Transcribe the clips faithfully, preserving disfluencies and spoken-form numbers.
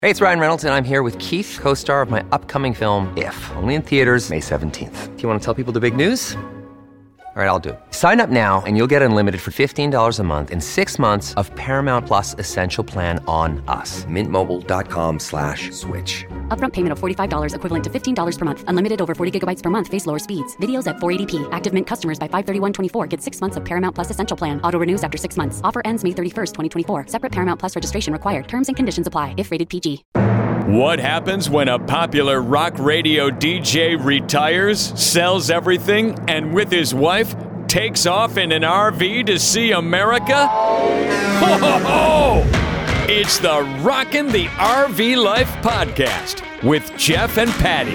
Hey, it's Ryan Reynolds, and I'm here with Keith, co-star of my upcoming film, If, only in theaters May seventeenth. Do you want to tell people the big news? All right, I'll do it. Sign up now and you'll get unlimited for fifteen dollars a month and six months of Paramount Plus Essential Plan on us. Mint Mobile dot com slash switch. Upfront payment of forty-five dollars equivalent to fifteen dollars per month. Unlimited over forty gigabytes per month. Face lower speeds. Videos at four eighty p. Active Mint customers by five thirty-one twenty-four get six months of Paramount Plus Essential Plan. Auto renews after six months. Offer ends May thirty-first, twenty twenty-four. Separate Paramount Plus registration required. Terms and conditions apply if rated P G. What happens when a popular rock radio D J retires, sells everything, and with his wife takes off in an R V to see America? Ho, ho, ho! It's the Rockin' the R V Life podcast with Jeff and Patty.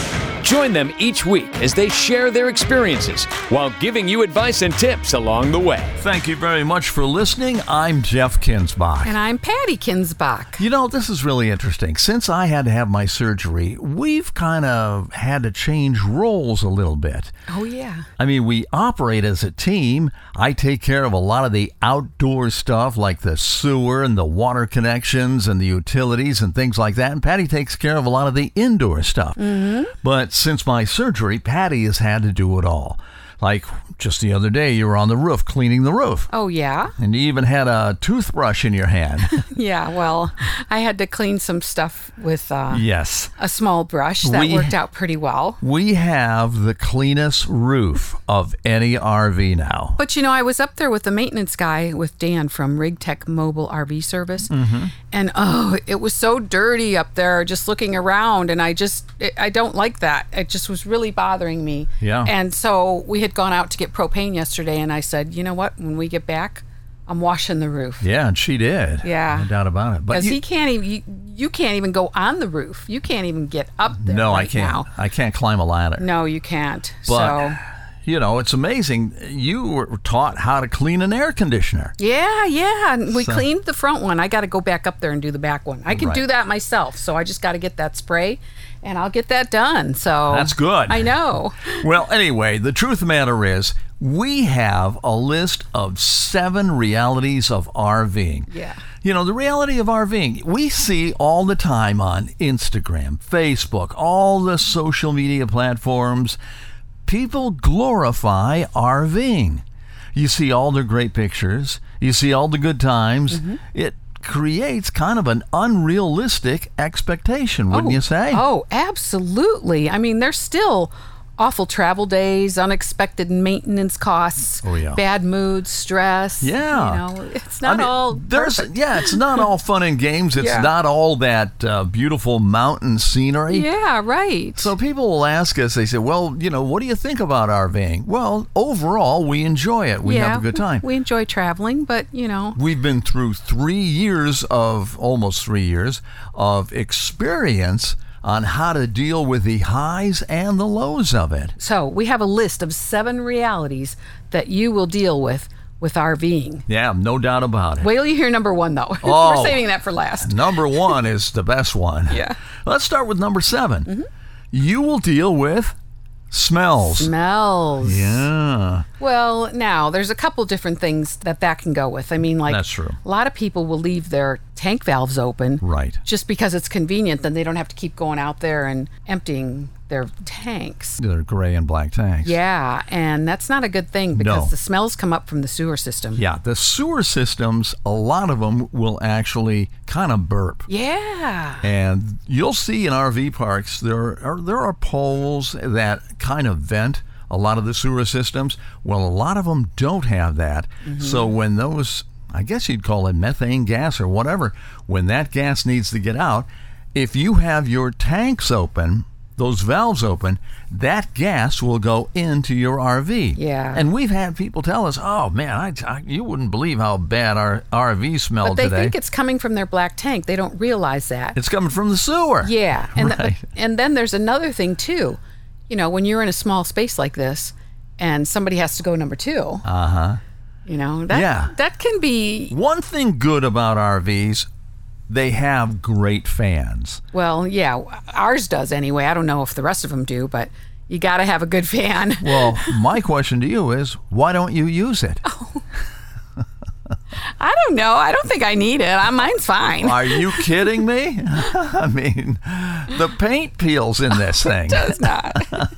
Join them each week as they share their experiences while giving you advice and tips along the way. Thank you very much for listening. I'm Jeff Kinsbach. And I'm Patty Kinsbach. You know, this is really interesting. Since I had to have my surgery, we've kind of had to change roles a little bit. Oh, yeah. I mean, we operate as a team. I take care of a lot of the outdoor stuff like the sewer and the water connections and the utilities and things like that. And Patty takes care of a lot of the indoor stuff. Mm-hmm. But since my surgery, Patty has had to do it all. Like just the other day, you were on the roof cleaning the roof. Oh, yeah? And you even had a toothbrush in your hand. Yeah, well, I had to clean some stuff with uh, yes. a small brush. That we, worked out pretty well. We have the cleanest roof of any R V now. But, you know, I was up there with the maintenance guy, with Dan from RigTech Mobile R V Service. Mm-hmm. And, oh, it was so dirty up there just looking around. And I just, it, I don't like that. It just was really bothering me. Yeah. And so we had gone out to get propane yesterday, and I said, you know what, when we get back, I'm washing the roof. Yeah, and she did. Yeah. No doubt about it. Because he can't even, you, you can't even go on the roof. You can't even get up there. No, right I can't. Now. I can't climb a ladder. No, you can't. But, so, you know, it's amazing. You were taught how to clean an air conditioner. Yeah, yeah. We So- cleaned the front one. I got to go back up there and do the back one. I can Right. do that myself. So I just got to get that spray, and I'll get that done. So That's good. I know. Well, anyway, the truth of the matter is, we have a list of seven realities of RVing. Yeah. You know, the reality of RVing, we see all the time on Instagram, Facebook, all the social media platforms. People glorify RVing. You see all their great pictures. You see all the good times. Mm-hmm. It creates kind of an unrealistic expectation, wouldn't oh, you say? Oh, absolutely. I mean, there's still awful travel days, unexpected maintenance costs, Oh, yeah. bad moods, stress. Yeah. You know, it's not I mean, all there's perfect. yeah, it's not all fun and games. It's Yeah. not all that uh, beautiful mountain scenery. Yeah, right. So people will ask us, they say, well, you know, what do you think about RVing? Well, overall, we enjoy it. We yeah, have a good time. We enjoy traveling, but, you know. We've been through three years of, almost three years, of experience on how to deal with the highs and the lows of it. So we have a list of seven realities that you will deal with with RVing. Yeah, no doubt about it. Wait till you hear number one, though. Oh. We're saving that for last. Number one is the best one. Yeah. Let's start with number seven. Mm-hmm. You will deal with smells. Smells. Yeah. Well, now, there's a couple different things that that can go with. I mean, like, That's true. a lot of people will leave their tank valves open. Right. Just because it's convenient, then they don't have to keep going out there and emptying their tanks. They're gray and black tanks. Yeah, and that's not a good thing because No. the smells come up from the sewer system. Yeah, the sewer systems, a lot of them will actually kind of burp. Yeah. And you'll see in R V parks, there are, there are poles that kind of vent a lot of the sewer systems. Well, a lot of them don't have that. Mm-hmm. So when those, I guess you'd call it methane gas or whatever, when that gas needs to get out, if you have your tanks open, those valves open, that gas will go into your R V. Yeah. And we've had people tell us, oh, man, I, I, you wouldn't believe how bad our R V smelled But they today. think it's coming from their black tank. They don't realize that. It's coming from the sewer. Yeah. And, Right. th- and then there's another thing, too. You know, when you're in a small space like this and somebody has to go number two, Uh-huh. you know, that, Yeah. that can be, One thing good about R Vs, they have great fans. well, yeah, ours does anyway. I don't know if the rest of them do, but you got to have a good fan. Well, my question to you is, why don't you use it? I don't know. I don't think I need it. I, mine's fine. Are you kidding me? I mean, the paint peels in this thing. It does not.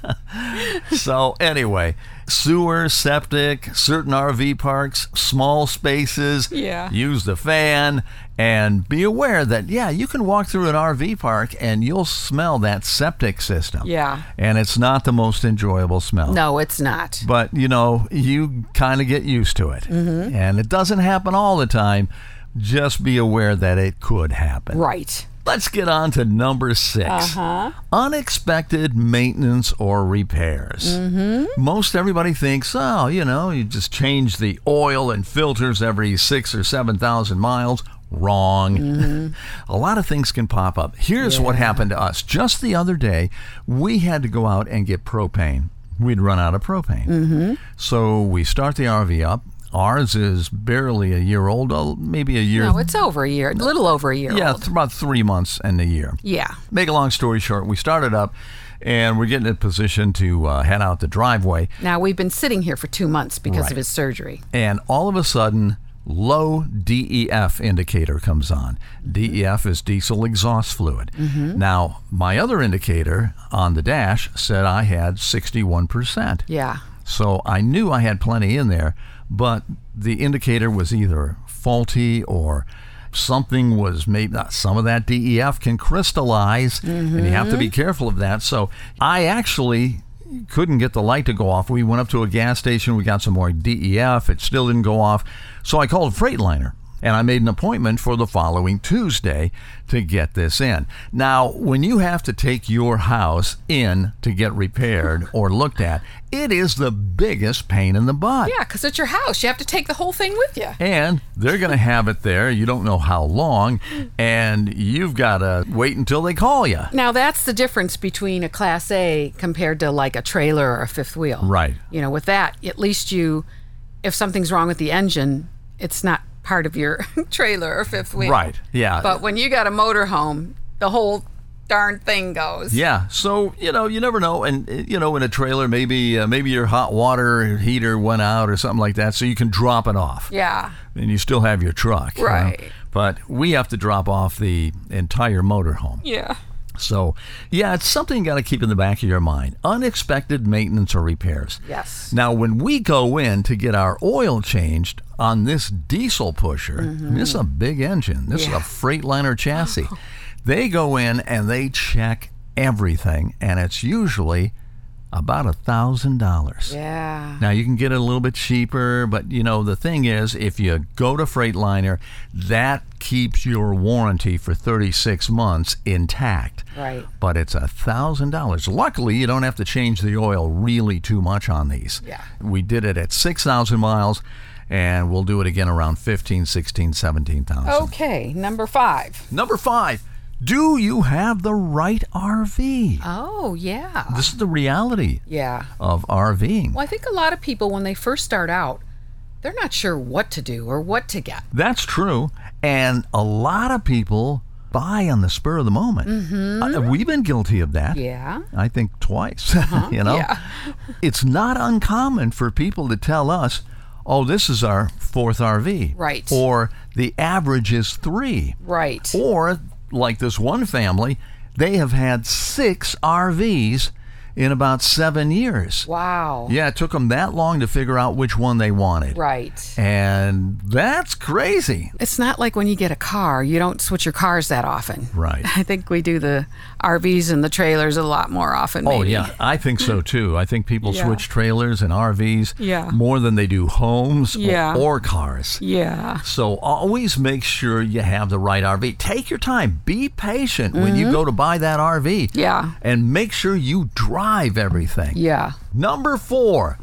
So anyway, sewer, septic, certain R V parks, small spaces, Yeah. use the fan, and be aware that, yeah, you can walk through an R V park and you'll smell that septic system. Yeah. And it's not the most enjoyable smell. No, it's not. But, you know, you kind of get used to it. Mm-hmm. And it doesn't happen all the time. Just be aware that it could happen. Right. Let's get on to number six. Uh-huh. Unexpected maintenance or repairs. Mm-hmm. Most everybody thinks, oh, you know, you just change the oil and filters every six or seven thousand miles. Wrong. Mm-hmm. A lot of things can pop up. Here's Yeah. what happened to us. Just the other day, we had to go out and get propane. We'd run out of propane. Mm-hmm. So we start the R V up. Ours is barely a year old, oh, maybe a year. No, it's over a year. A little over a year Yeah, old. th- about three months and a year. Yeah. Make a long story short, we started up and we're getting in position to uh, head out the driveway. Now, we've been sitting here for two months because Right. of his surgery. And all of a sudden, low D E F indicator comes on. D E F is diesel exhaust fluid. Mm-hmm. Now, my other indicator on the dash said I had sixty-one percent. Yeah. So I knew I had plenty in there, but the indicator was either faulty or something was maybe some of that D E F can crystallize, mm-hmm. and you have to be careful of that. So I actually couldn't get the light to go off. We went up to a gas station. We got some more D E F. It still didn't go off. So I called Freightliner. And I made an appointment for the following Tuesday to get this in. Now, when you have to take your house in to get repaired or looked at, it is the biggest pain in the butt. Yeah, because it's your house. You have to take the whole thing with you. And they're going to have it there. You don't know how long. And you've got to wait until they call you. Now, that's the difference between a Class A compared to like a trailer or a fifth wheel. Right. You know, with that, at least you, if something's wrong with the engine, it's not part of your trailer or fifth wheel. Right, yeah. But when you got a motorhome, the whole darn thing goes. Yeah, so, you know, you never know. And, you know, in a trailer, maybe uh, maybe your hot water heater went out or something like that, so you can drop it off. Yeah. And you still have your truck. you know? Right. But we have to drop off the entire motorhome. Yeah. So, yeah, it's something you got to keep in the back of your mind. Unexpected maintenance or repairs. Yes. Now, when we go in to get our oil changed on this diesel pusher, Mm-hmm. I mean, this is a big engine. This Yeah. is a Freightliner chassis. They go in and they check everything, and it's usually about a thousand dollars. Yeah. Now, you can get it a little bit cheaper, but, you know, the thing is, if you go to Freightliner, that keeps your warranty for thirty-six months intact. Right. But it's a thousand dollars. Luckily, you don't have to change the oil really too much on these. Yeah. We did it at six thousand miles, and we'll do it again around fifteen, sixteen, seventeen thousand. Okay, number five. Number five, do you have the right R V? Oh, yeah. This is the reality Yeah. of RVing. Well, I think a lot of people, when they first start out, they're not sure what to do or what to get. That's true. And a lot of people buy on the spur of the moment. Mm-hmm. Uh, we've been guilty of that. Yeah. I think twice. you know, Yeah. It's not uncommon for people to tell us, oh, this is our fourth R V. Right. Or the average is three. Right. Or, like this one family, they have had six R Vs in about seven years. Wow. Yeah, it took them that long to figure out which one they wanted. Right. And that's crazy. It's not like when you get a car, you don't switch your cars that often. Right. I think we do the R Vs and the trailers a lot more often, maybe. Oh, yeah, I think so too. I think people Yeah. switch trailers and R Vs Yeah. more than they do homes or- Yeah. or cars. Yeah. So always make sure you have the right R V. Take your time. Be patient when you go to buy that R V. Mm-hmm. Yeah. And make sure you drive everything. Yeah. Number four.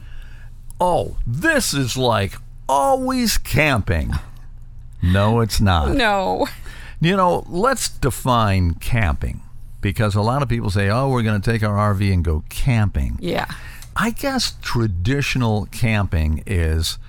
Oh, this is like always camping. No, it's not. No. You know, let's define camping, because a lot of people say, oh, we're going to take our R V and go camping. Yeah. I guess traditional camping is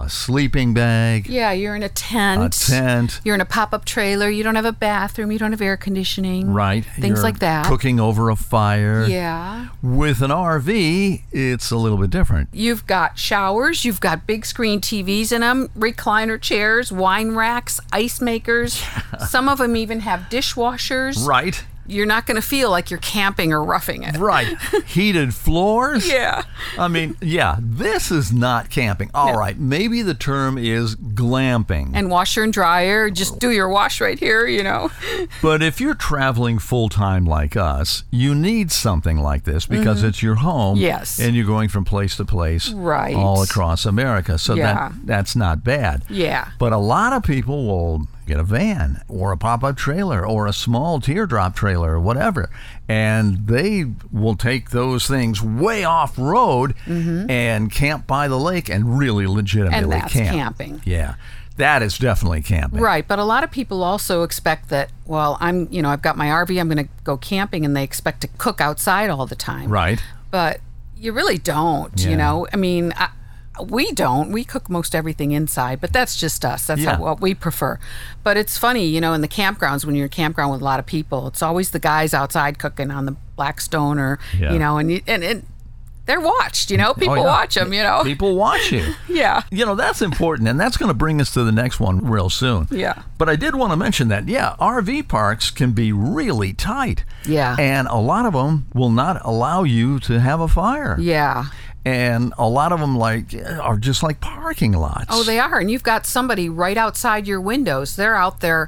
a sleeping bag. Yeah, you're in a tent. A tent. You're in a pop-up trailer. You don't have a bathroom. You don't have air conditioning. Right. Things You're like that. Cooking over a fire. Yeah. With an R V, it's a little bit different. You've got showers. You've got big screen T Vs in them, recliner chairs, wine racks, ice makers. Some of them even have dishwashers. Right. You're not going to feel like you're camping or roughing it. Right. Heated floors. Yeah. I mean, yeah, this is not camping. All No. right, maybe the term is glamping. And washer and dryer. Just do your wash right here, you know. But if you're traveling full-time like us, you need something like this because Mm-hmm. it's your home. Yes. And you're going from place to place Right. all across America. So Yeah. that that's not bad. Yeah. But a lot of people will get a van or a pop-up trailer or a small teardrop trailer or whatever, and they will take those things way off-road and camp by the lake and really legitimately Mm-hmm. And that's camp. camping. Yeah, that is definitely camping. Right, but a lot of people also expect that, well, I'm, you know, I've got my R V, I'm going to go camping, and they expect to cook outside all the time. Right. But you really don't, Yeah. you know. I mean, I, we don't. We cook most everything inside, but that's just us. That's Yeah. how, what we prefer. But it's funny, you know, in the campgrounds, when you're in a campground with a lot of people, it's always the guys outside cooking on the Blackstone or, Yeah. you know, and, you, and and they're watched, you know. People Oh, yeah. watch them, you know. People watch you. Yeah. You know, that's important, and that's going to bring us to the next one real soon. Yeah. But I did want to mention that, yeah, R V parks can be really tight. Yeah. And a lot of them will not allow you to have a fire. Yeah. And a lot of them like are just like parking lots. Oh, they are. And you've got somebody right outside your windows. They're out there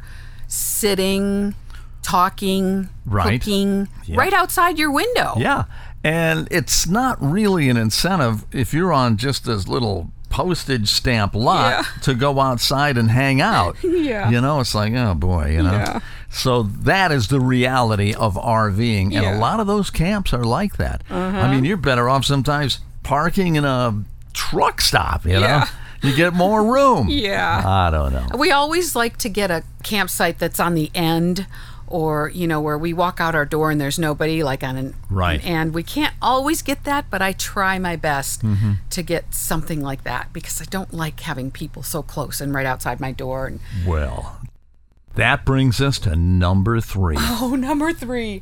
sitting, talking, Right. cooking, Yeah. right outside your window. Yeah. And it's not really an incentive if you're on just this little postage stamp lot Yeah. to go outside and hang out. Yeah. You know, it's like, oh boy, you know. Yeah. So that is the reality of RVing. And Yeah. a lot of those camps are like that. I mean, you're better off sometimes parking in a truck stop, you know. Yeah. You get more room. Yeah. I don't know. We always like to get a campsite that's on the end, or, you know, where we walk out our door and there's nobody, like on an Right. And we can't always get that, but I try my best Mm-hmm. to get something like that, because I don't like having people so close and right outside my door. And Well, that brings us to number three. oh, number three.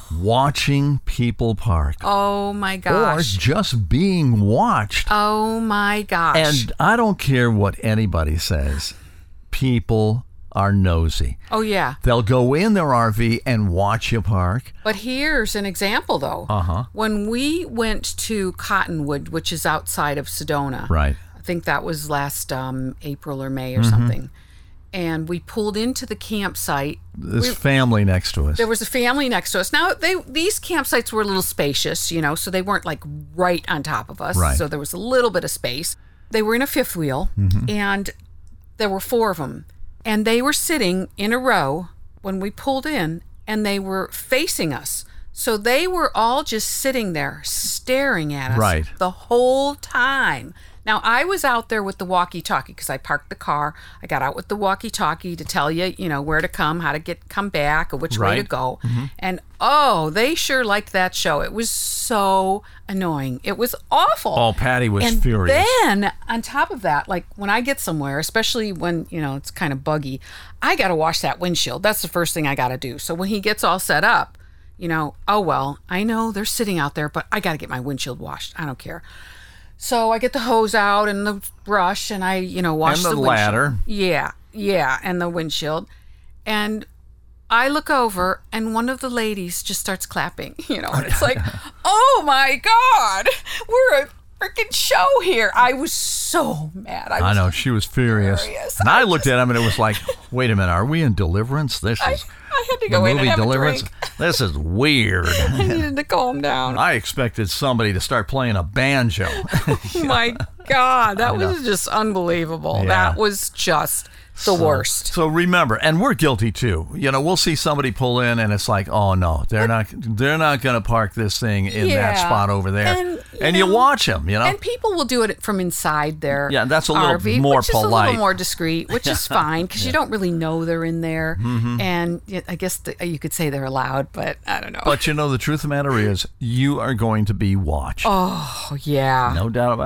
Watching people park. Oh my Or gosh. just being watched. Oh my gosh. And I don't care what anybody says. People are nosy. oh yeah. They'll go in their R V and watch you park. But here's an example, though. Uh-huh. When we went to Cottonwood, which is outside of Sedona, Right. I think that was last um, April or May or Mm-hmm. something, and we pulled into the campsite. This We- family next to us. There was a family next to us. Now, they these campsites were a little spacious, you know, so they weren't like right on top of us. Right. So there was a little bit of space. They were in a fifth wheel, Mm-hmm. and there were four of them. And they were sitting in a row when we pulled in, and they were facing us. So they were all just sitting there staring at us Right. the whole time. Now, I was out there with the walkie-talkie because I parked the car. I got out with the walkie-talkie to tell you, you know, where to come, how to get come back, or which way to Right. go. And, oh, they sure liked that show. It was so annoying. It was awful. Oh, Patty was and furious. then, on top of that, like when I get somewhere, especially when, you know, it's kind of buggy, I got to wash that windshield. That's the first thing I got to do. So when he gets all set up, you know, oh, well, I know they're sitting out there, but I got to get my windshield washed. I don't care. So I get the hose out and the brush, and I, you know, wash And the the windshield. ladder. Yeah, yeah, and the windshield. And I look over, and one of the ladies just starts clapping. You know, and it's like, oh my God, we're a freaking show here. I was so mad. I, was I know, she was furious. furious. And I, I looked just- at him and it was like, wait a minute, are we in Deliverance? This I, is I had to the go in movie and have Deliverance. a drink. This is weird. I needed to calm down. I expected somebody to start playing a banjo. Oh my God, that was just unbelievable. Yeah. That was just the worst. So remember, and we're guilty too. You know, we'll see somebody pull in, and it's like, oh no, they're not, they're not going to park this thing in that Yeah. spot over there. And, you And you know, watch them. You know, And people will do it from inside their Yeah, that's a little R V, more which is a polite. little more discreet, which is fine because you don't really know they're in there. Mm-hmm. And y- I guess the, you could say they're allowed, but I don't know. but you know, the truth of the matter is, you are going to be watched. oh yeah, No doubt about it.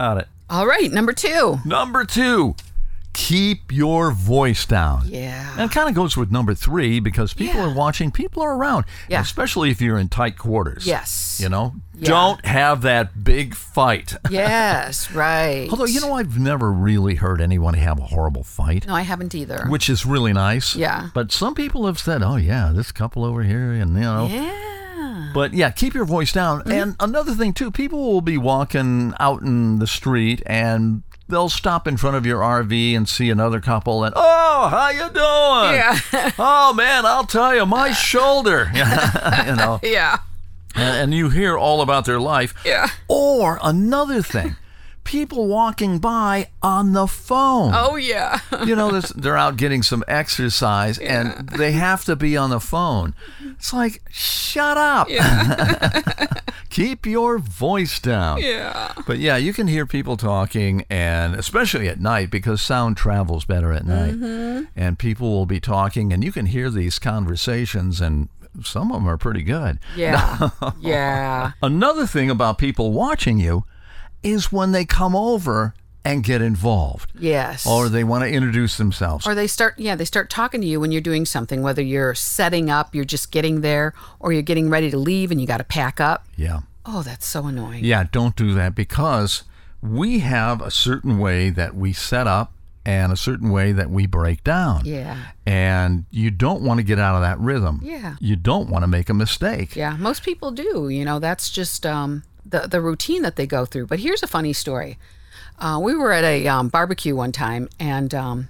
All right, number two. Number two, keep your voice down. Yeah. And it kind of goes with number three because people Yeah. are watching, people are around. Yeah. Especially if you're in tight quarters. Yes. You know, Yeah. don't have that big fight. Yes, right. Although, you know, I've never really heard anyone have a horrible fight. No, I haven't either. Which is really nice. Yeah. But some people have said, oh, yeah, this couple over here, and, you know. Yeah. But, yeah, keep your voice down. Mm-hmm. And another thing, too, people will be walking out in the street, and they'll stop in front of your R V and see another couple, and, oh, how you doing? Yeah. Oh, man, I'll tell you, my shoulder. You know. Yeah. And, and you hear all about their life. Yeah. Or another thing, people walking by on the phone. Oh, yeah. You know, this, they're out getting some exercise, and they have to be on the phone. It's like, shut up. Yeah. Keep your voice down. Yeah. But yeah, you can hear people talking, and especially at night, because sound travels better at night. Mm-hmm. And people will be talking, and you can hear these conversations, and some of them are pretty good. Yeah. Yeah. Another thing about people watching you is when they come over and get involved. Yes. Or they want to introduce themselves. Or they start, yeah, they start talking to you when you're doing something, whether you're setting up, you're just getting there, or you're getting ready to leave and you got to pack up. Yeah. Oh, that's so annoying. Yeah, don't do that because we have a certain way that we set up and a certain way that we break down. Yeah. And you don't want to get out of that rhythm. Yeah. You don't want to make a mistake. Yeah, most people do. You know, that's just um, the, the routine that they go through. But here's a funny story. Uh, we were at a um, barbecue one time, and um,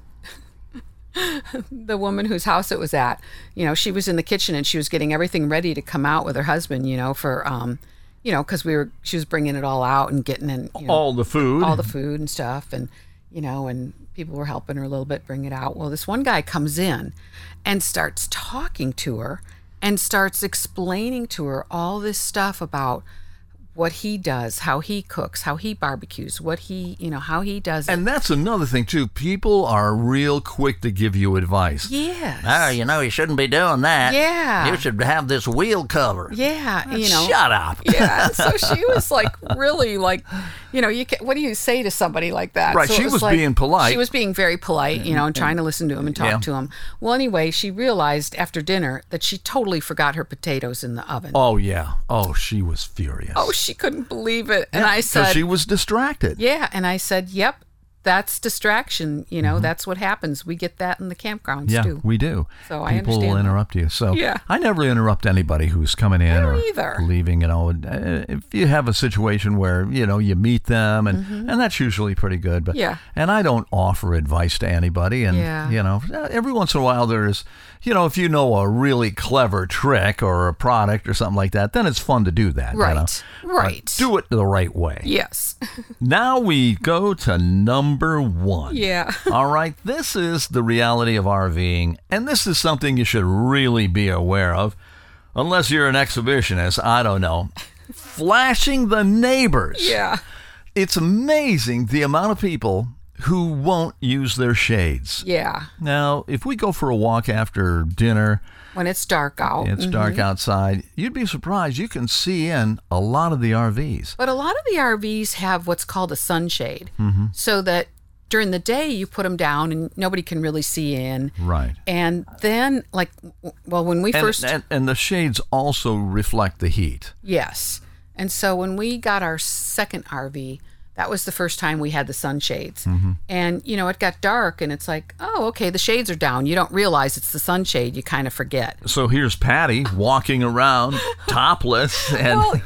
the woman whose house it was at, you know, she was in the kitchen and she was getting everything ready to come out with her husband, you know, for, um, you know, because we were, she was bringing it all out and getting in, you know, All the food. all the food and stuff, and you know, and people were helping her a little bit bring it out. Well, this one guy comes in and starts talking to her and starts explaining to her all this stuff about what he does, how he cooks, how he barbecues, what he, you know, how he does it. And that's another thing, too. People are real quick to give you advice. Yes. Oh, you know, you shouldn't be doing that. Yeah. You should have this wheel cover. Yeah, you know. Shut up. Yeah, so she was like really like, you know, you can, what do you say to somebody like that? Right, So it she was like- being polite. She was being very polite, you know, and trying to listen to him and talk Yeah. to him. Well, anyway, she realized after dinner that she totally forgot her potatoes in the oven. Oh, yeah. Oh, she was furious. Oh, she couldn't believe it. And Yeah, I 'cause said, she was distracted. yeah, and I said, yep. That's distraction, you know, that's what happens. We get that in the campgrounds Mm-hmm. Yeah, too. we do. So I People will understand that. interrupt you. So Yeah. I never interrupt anybody who's coming in don't or either. leaving. You know, Uh, if you have a situation where you know you meet them, and and that's usually pretty good. But Mm-hmm. Yeah. and I don't offer advice to anybody. And Yeah. you know, every once in a while there's, you know, if you know a really clever trick or a product or something like that, then it's fun to do that. you know. Right, right. But do it the right way. Yes. Now we go to number one. Yeah. All right, this is the reality of RVing, and this is something you should really be aware of, unless you're an exhibitionist, I don't know. Flashing the neighbors. Yeah. It's amazing the amount of people who won't use their shades. Yeah. Now, if we go for a walk after dinner, When it's dark out. it's dark outside, you'd be surprised. You can see in a lot of the R Vs. But a lot of the R Vs have what's called a sunshade, Mm-hmm. so that during the day you put them down and nobody can really see in. Right. And then, like, well, when we And, first, and, and the shades also reflect the heat. yes. And so when we got our second R V, that was the first time we had the sunshades. Mm-hmm. And, you know, it got dark and it's like, oh, okay, the shades are down. You don't realize it's the sunshade. You kind of forget. So here's Patty walking around topless, and Well,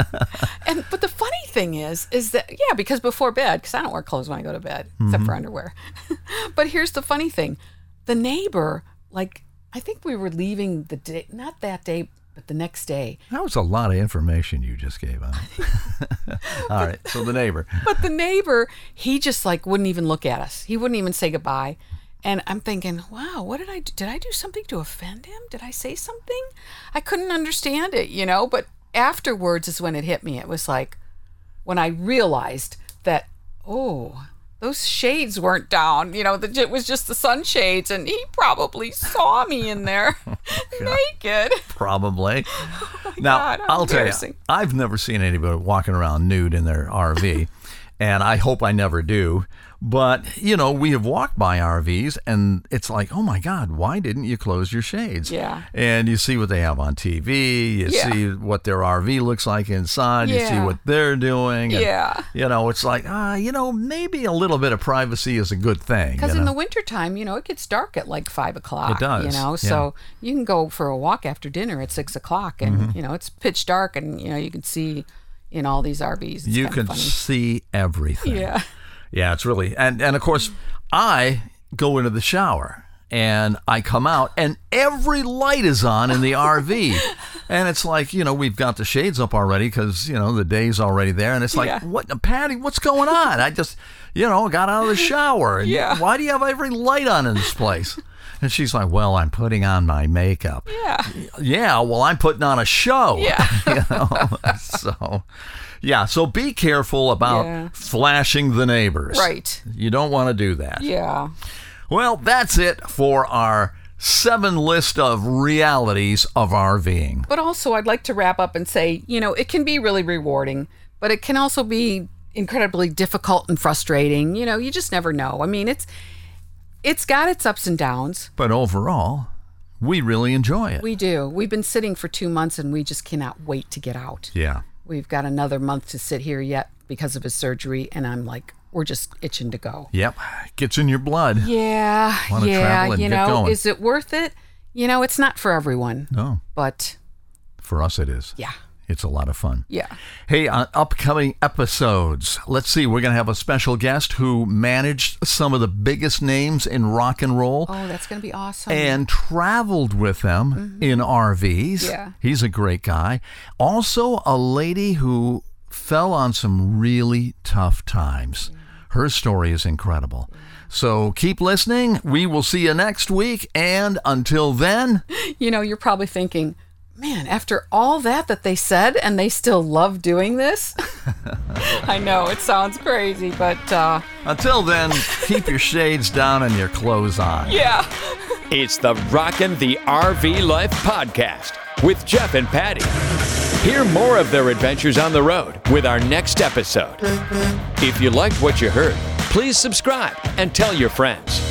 and but the funny thing is, is that yeah, because before bed, because I don't wear clothes when I go to bed except for underwear. But here's the funny thing: the neighbor, like, I think we were leaving the day, not that day, but the next day. that was a lot of information you just gave out. All right, so the neighbor. But the neighbor, he just like wouldn't even look at us. He wouldn't even say goodbye. And I'm thinking, wow, what did I do? Did I do something to offend him? Did I say something? I couldn't understand it, you know. But afterwards is when it hit me. It was like when I realized that, oh, those shades weren't down. You know, the, it was just the sunshades, and he probably saw me in there naked. Probably. Now, God, how I'll tell you, embarrassing. I've never seen anybody walking around nude in their R V. and I hope I never do. But, you know, we have walked by R Vs, and it's like, oh, my God, why didn't you close your shades? Yeah. And you see what they have on T V. You Yeah. see what their R V looks like inside. You see Yeah. what they're doing. And, Yeah. You know, it's like, ah, you know, maybe a little bit of privacy is a good thing. Because you in know? the wintertime, you know, it gets dark at like five o'clock. It does, You know, yeah. so you can go for a walk after dinner at six o'clock, and Mm-hmm. you know it's pitch dark, and you know you can see in all these R Vs. It's You kinda can funny. see everything. Yeah. Yeah, it's really, and, and of course, I go into the shower and I come out and every light is on in the R V. And it's like, you know, we've got the shades up already because, you know, the day's already there. And it's like, Yeah. what, Patty, what's going on? I just, you know, got out of the shower. And Yeah. why do you have every light on in this place? And she's like, well, I'm putting on my makeup. Yeah. Yeah, well, I'm putting on a show. Yeah. You know, so, yeah, so be careful about Yeah. flashing the neighbors. Right. You don't want to do that. Yeah. Well, that's it for our seven list of realities of RVing. But also, I'd like to wrap up and say, you know, it can be really rewarding, but it can also be incredibly difficult and frustrating. You know, you just never know. I mean, it's it's got its ups and downs. But overall, we really enjoy it. We do. We've been sitting for two months, and we just cannot wait to get out. yeah. We've got another month to sit here yet because of his surgery, and I'm like, we're just itching to go. Yep. Gets in your blood. Yeah, Wanna yeah. travel and You get know, going. is it worth it? You know, it's not for everyone, No, but for us it is. yeah, It's a lot of fun. yeah. Hey, on upcoming episodes, let's see, we're going to have a special guest who managed some of the biggest names in rock and roll Oh, that's gonna be awesome. and traveled with them in R Vs. Yeah. He's a great guy. Also, a lady who fell on some really tough times. Her story is incredible. So keep listening. We will see you next week. And until then, You know, you're probably thinking, man, after all that that they said, and they still love doing this. I know it sounds crazy, but uh, until then, keep your shades down and your clothes on. yeah. It's the Rockin' the R V Life podcast with Jeff and Patty. Hear more of their adventures on the road with our next episode. If you liked what you heard, please subscribe and tell your friends.